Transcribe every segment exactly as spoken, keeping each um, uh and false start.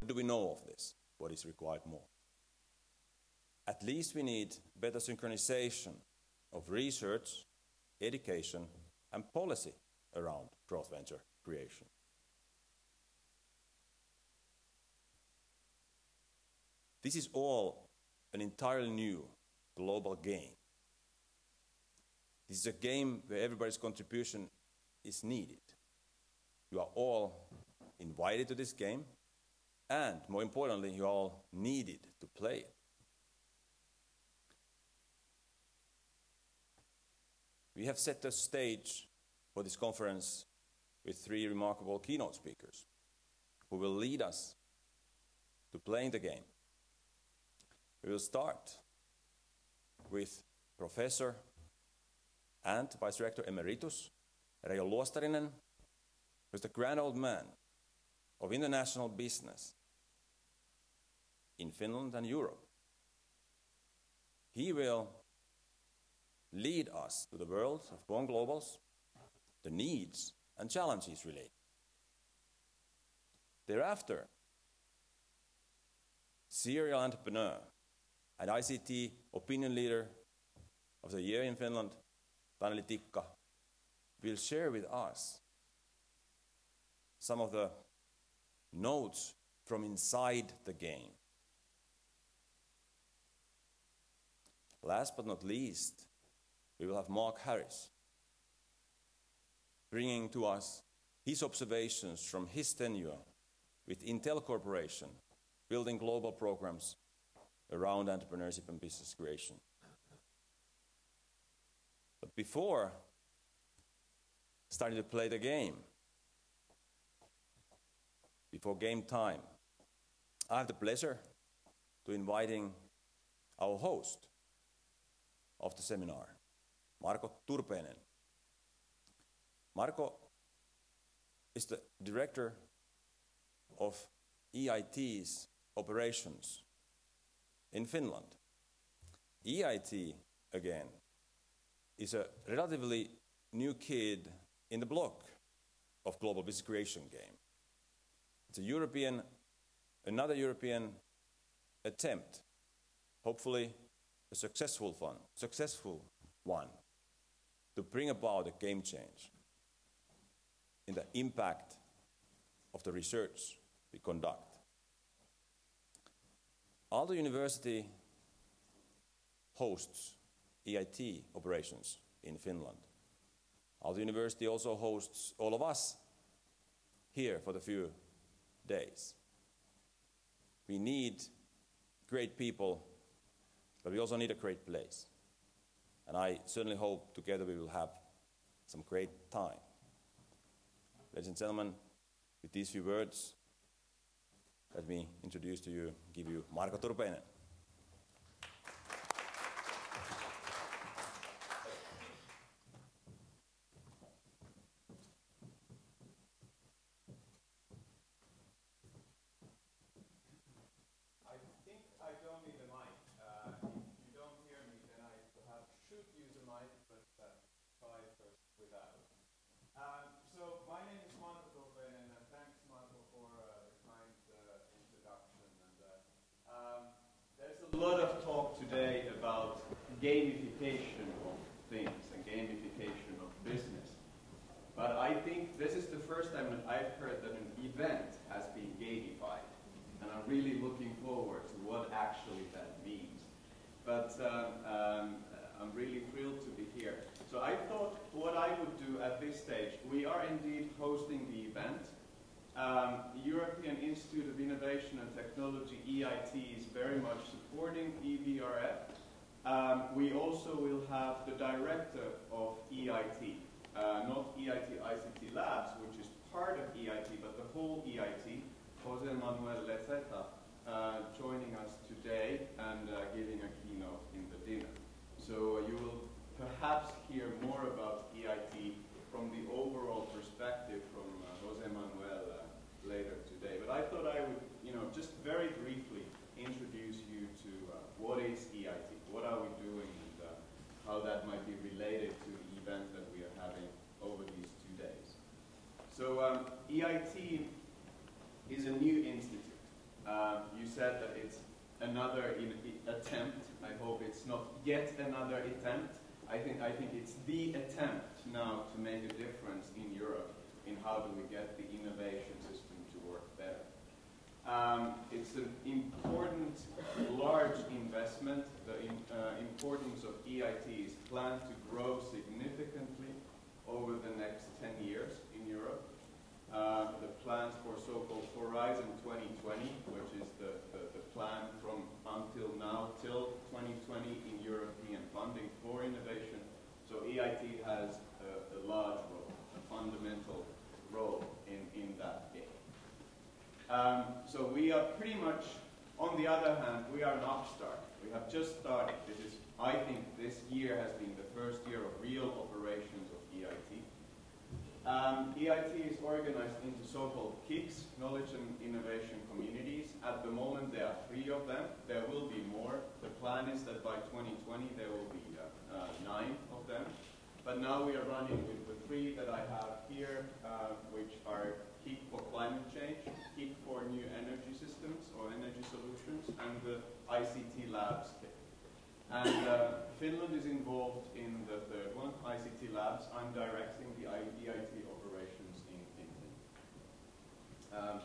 do we know of this? What is required more? At least we need better synchronization of research, education, and policy around growth venture creation. This is all an entirely new global game. This is a game where everybody's contribution is needed. You are all invited to this game, and more importantly, you are all needed to play it. We have set the stage for this conference with three remarkable keynote speakers who will lead us to playing the game. We will start with Professor and Vice Rector Emeritus Reijo Luostarinen, who is the grand old man of international business in Finland and Europe. He will lead us to the world of born globals, the needs and challenges related. Thereafter, serial entrepreneur and I C T opinion leader of the year in Finland, Taneli Tikka, will share with us some of the notes from inside the game. Last but not least, we will have Mark Harris bringing to us his observations from his tenure with Intel Corporation, building global programs around entrepreneurship and business creation. But before starting to play the game, before game time, I have the pleasure to inviting our host of the seminar, Marko Turpeinen. Marko is the director of E I T's operations in Finland. E I T, again, is a relatively new kid in the block of global business creation game. It's a European, another European attempt, hopefully a successful one, successful one, to bring about a game change in the impact of the research we conduct. Aalto University hosts E I T operations in Finland. Aalto University also hosts all of us here for the few days. We need great people, but we also need a great place. And I certainly hope together we will have some great time. Ladies and gentlemen, with these few words, let me introduce to you, give you Marko Turpeinen. I think I don't need a mic. Uh, if you don't hear me, then I perhaps should use a mic, but uh, try first without. Um, so my name is Marko Turpeinen, and thanks Marko for uh, the kind uh, introduction. And uh, um, there's a lot of talk today about gamification of things and gamification of business. But I think this is the first time that I've heard that an event has been gamified. And I'm really looking forward to what actually that means. But um, um, I'm really thrilled to be here. So I thought what I would do at this stage, we are indeed hosting the event. Um, European Institute of Innovation and Technology, E I T, is very much supporting E V R F. Um, we also will have the director of E I T, uh, not E I T I C T Labs, which is part of E I T, but the whole E I T, Jose Manuel Leceta, uh, joining us today and uh, giving a keynote in the dinner. So uh, you will perhaps hear more about E I T from the overall perspective from uh, Jose Manuel uh, later today. But I thought I would, you know, just very briefly introduce you to uh, what is E I T, what are we doing, and uh, how that might be related to the event that we are having over these two days. So um, E I T is a new institute. it's not yet another attempt. I think, I think it's the attempt now to make a difference in Europe in how do we get the innovation system to work better. Um, it's an important, large investment. The in, uh, importance of E I T is planned to grow significantly over the next ten years in Europe. Uh, the plans for so-called Horizon twenty twenty, which is the, the, the plan from until now till twenty twenty in European funding for innovation. So E I T has a, a large role, a fundamental role in, in that game. Um, so we are pretty much, on the other hand, we are an upstart. We have just started. This is, I think this year has been the first year of real operations of E I T. Um, E I T is organized into so-called K I Cs, Knowledge and Innovation Communities. At the moment there are three of them. There will be more. The plan is that by twenty twenty there will be uh, uh, nine of them. But now we are running with the three that I have here, uh, which are K I C for climate change, K I C for new energy systems or energy solutions, and the I C T Labs kit. And uh, Finland is involved in the third one, I C T Labs. I'm directing the E I T operations in Finland. Um,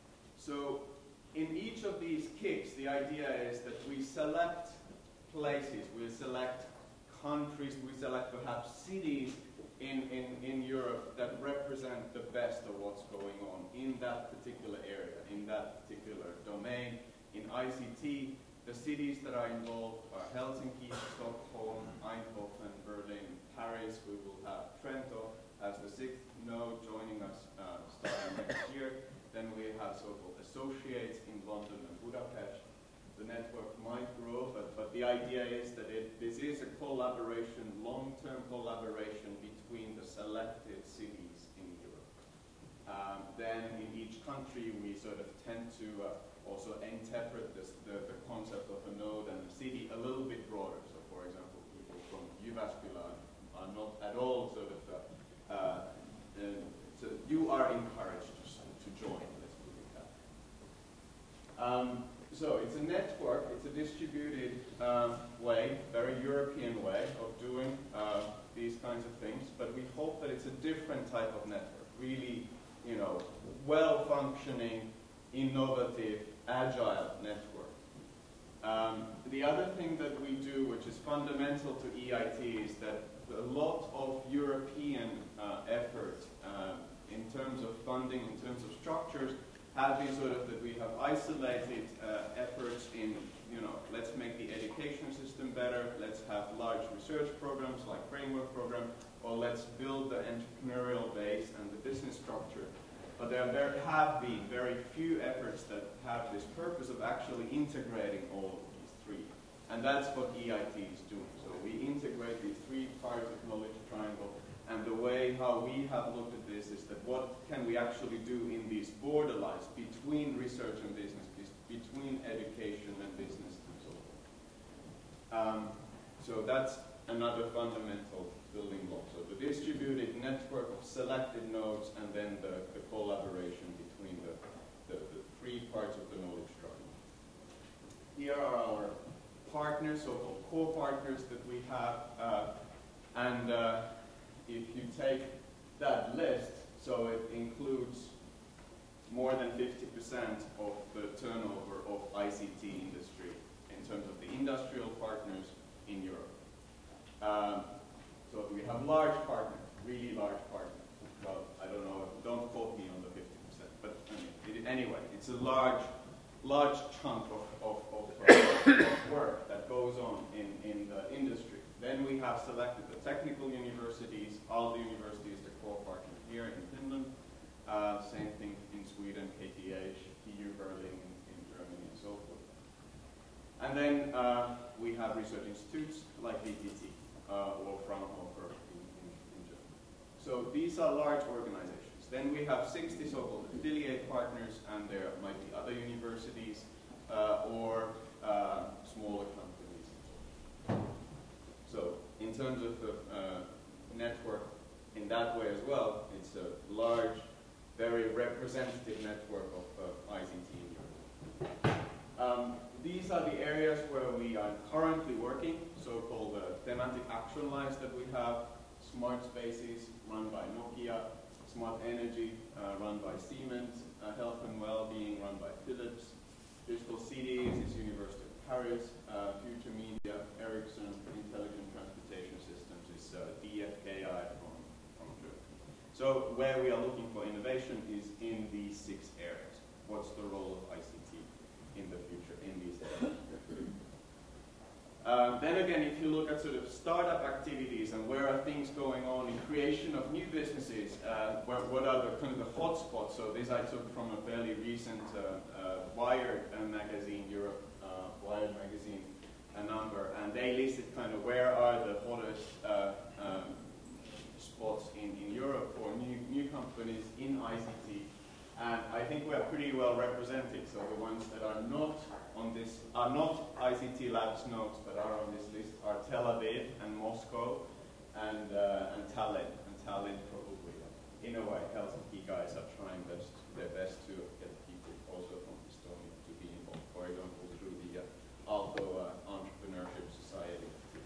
so in each of these K I Cs, the idea is that we select places, we select countries, we select perhaps cities in, in, in Europe that represent the best of what's going on in that particular area, in that particular domain. In I C T, the cities that are involved are Helsinki, Stockholm, Eindhoven, Berlin, Paris. We will have Trento as the sixth node joining us uh, starting next year. Then we have so-called associates in London and Budapest. The network might grow, but, but the idea is that it, this is a collaboration, long-term collaboration between the selected cities in Europe. Um, then in each country we sort of tend to uh, also interpret this, the, the concept of a node and a city a little bit broader. So for example, people from Jyväskylä are not at all sort of, uh, uh, uh, so you are encouraged to, to join, let's put it that way. Um, so it's a network, it's a distributed uh, way, very European way of doing uh, these kinds of things, but we hope that it's a different type of network, really, you know, well-functioning, innovative, agile network. Um, the other thing that we do, which is fundamental to E I T, is that a lot of European uh, effort uh, in terms of funding, in terms of structures, have been sort of that we have isolated uh, efforts in, you know, let's make the education system better, let's have large research programs like framework program, or let's build the entrepreneurial base and the business structure. But there, there have been very few efforts that have this purpose of actually integrating all of these three. And that's what E I T is doing. So we integrate these three parts of knowledge triangle. And the way how we have looked at this is that what can we actually do in these borderlines between research and business, between education and business and so forth. Um, so that's another fundamental building block. So the distributed network of selected nodes and then the, the collaboration between the, the, the three parts of the knowledge triangle. Here are our partners, so-called core partners that we have. Uh, and uh, if you take that list, so it includes more than fifty percent of the turnover of I C T industry in terms of the industrial partners in Europe. Um, So we have large partners, really large partners. Well, I don't know, don't quote me on the fifty percent, but I mean, it, anyway, it's a large, large chunk of, of, of, uh, of work that goes on in, in the industry. Then we have selected the technical universities. All the universities, the core partner here in Finland. Uh, same thing in Sweden, K T H, T U Berlin in, in Germany, and so forth. And then uh, we have research institutes like V T T. Uh, or Fraunhofer in, in, in Germany. So these are large organizations. Then we have sixty so-called affiliate partners, and there might be other universities uh, or uh, smaller companies. So in terms of the uh, network in that way as well, it's a large, very representative network of uh, I C T in Europe. Um, these are the areas where we are currently working, so-called uh, thematic action lines that we have. Smart spaces run by Nokia, smart energy uh, run by Siemens, uh, health and well-being run by Philips, digital cities is University of Paris, uh, future media, Ericsson, intelligent transportation systems is uh, D F K I from, from Germany. So where we are looking for innovation is in these six areas. What's the role of I C T in the future in these areas? Uh, then again, if you look at sort of startup activities and where are things going on in creation of new businesses, uh, where, what are the kind of the hotspots? So this I took from a fairly recent uh, uh, Wired uh, magazine, Europe uh, Wired magazine, a number, and they listed kind of where are the hottest uh, um, spots in, in Europe for new new companies in I C T. And I think we are pretty well represented. So the ones that are not on this are not I C T Labs notes, but are on this list are Tel Aviv and Moscow and uh, and Tallinn. And Tallinn probably, in a way, Helsinki guys are trying best, their best to get people also from Estonia to be involved. For example, through the uh, Aalto uh, Entrepreneurship Society.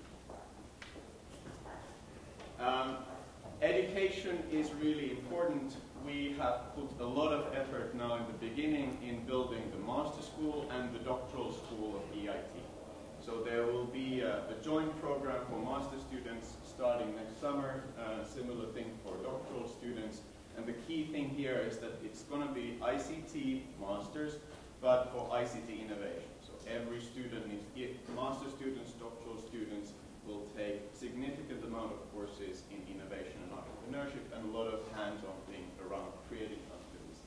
Um, education is really important. We have put a lot of effort now in the beginning in building the master school and the doctoral school of E I T. So there will be a, a joint program for master students starting next summer, uh, similar thing for doctoral students. And the key thing here is that it's going to be I C T masters, but for I C T innovation. So every student needs, master students, doctoral students, will take significant amount of courses in innovation and entrepreneurship and a lot of hands-on things around creating companies.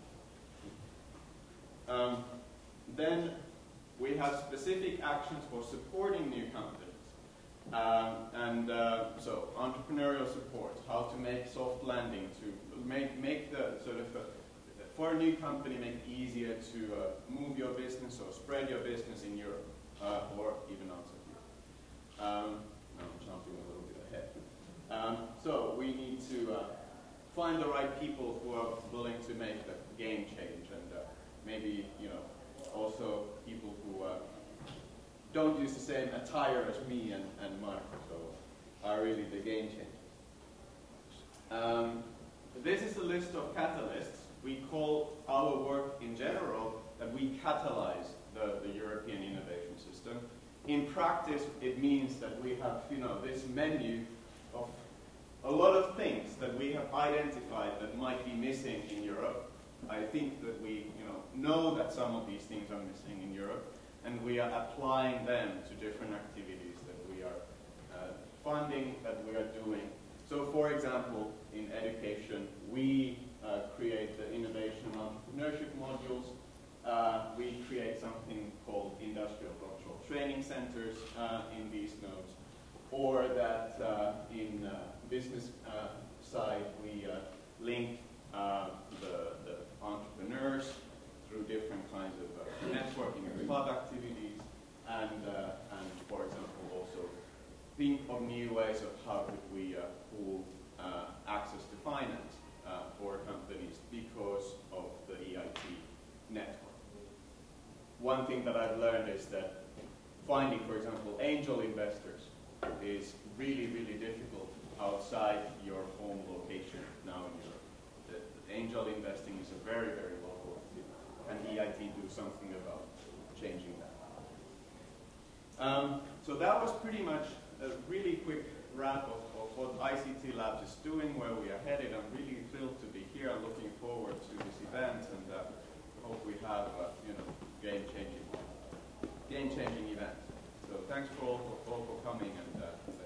Um, then we have specific actions for supporting new companies. Um, and uh, so entrepreneurial support, how to make soft landing, to make, make the sort of, uh, for a new company, make it easier to uh, move your business or spread your business in Europe uh, or even outside. Um, no, I'm jumping a little bit ahead. Um, so we need to uh, find the right people who are willing to make the game change, and uh, maybe you know also people who uh, don't use the same attire as me and, and Mark, so are really the game changers. Um, this is a list of catalysts. We call our work in general that we catalyze the, the European innovation system. In practice, it means that we have, you know, this menu of a lot of things that we have identified that might be missing in Europe. I think that we, you know, know that some of these things are missing in Europe, and we are applying them to different activities that we are uh, funding, that we are doing. So, for example, in education, we uh, create the innovation and entrepreneurship modules. Uh, we create something called industrial doctoral training centers uh, in these nodes, or that uh, in uh, business uh, side we uh, link uh, the, the entrepreneurs through different kinds of uh, networking and club activities, and, uh, and for example also think of new ways of how could we uh, pool uh, access to finance uh, for companies because of the E I T network. One thing that I've learned is that finding, for example, angel investors is really, really difficult outside your home location now in Europe. The, the angel investing is a very, very local activity, and E I T do something about changing that. Um, so that was pretty much a really quick wrap of, of what I C T Labs is doing, where we are headed. I'm really thrilled to be here. I'm looking forward to this event, and uh, hope we have uh, you know game-changing, game-changing event. So thanks for all for, all for coming, and uh,